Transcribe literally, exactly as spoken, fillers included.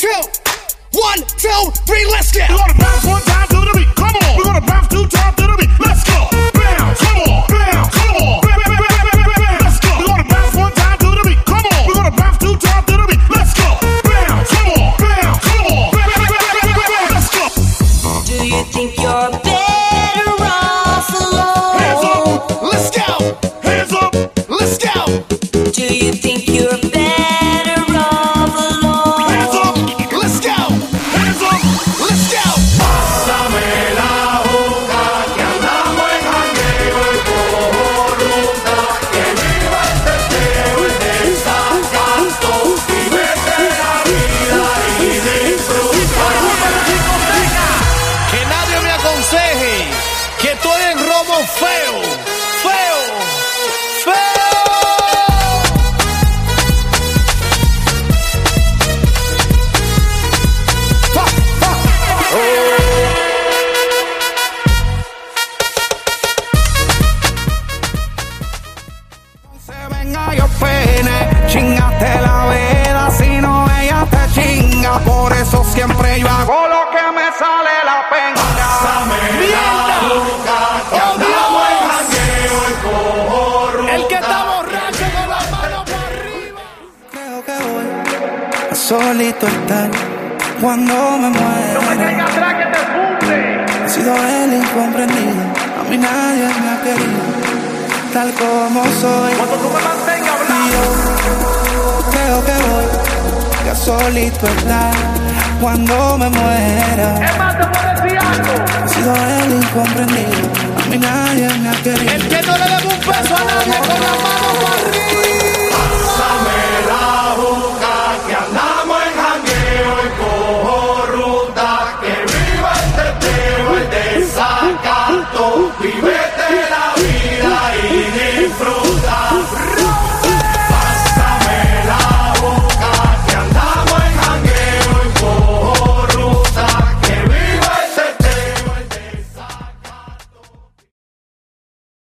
two, one, two, three, let's get. We're gonna bounce one time to the beat. Come on. We're gonna bounce two times to the beat. Let's go. Bounce. Come on. Bounce. Come on. Let's go. We're gonna bounce one time to the beat. Come on. We're gonna bounce two times to the beat. Let's go. Bounce. Come on. Bounce. Come on. Let's go. Do you think you're better off alone? Hands up. Let's go. Hands up. Let's go. Do you think you're better off alone? Hands up. Let's go. Hands up. Let's go. Pásame la hoja que andamos en jangueo y cojo ruta. Que viva el teteo, el desacato. Y vete la vida y disfruta. Que nadie me aconseje que estoy en robo feo, feo, feo. Se venga yo pene, chingate la vela, si no ella te chinga, por eso siempre yo hago lo que me sale la pena. El que está borracho con las manos para arriba. Creo que voy a solito estar cuando me muera. No me caiga atrás que te funde. He sido el incomprendido, a mí nadie me ha querido, tal como soy. Cuando tú me mantengas Y hablando. yo creo que voy a solito estar cuando me muera. Es más, te puedo decir algo. He sido el incomprendido, a mí nadie me ha querido. El que no le debe un peso a nadie con la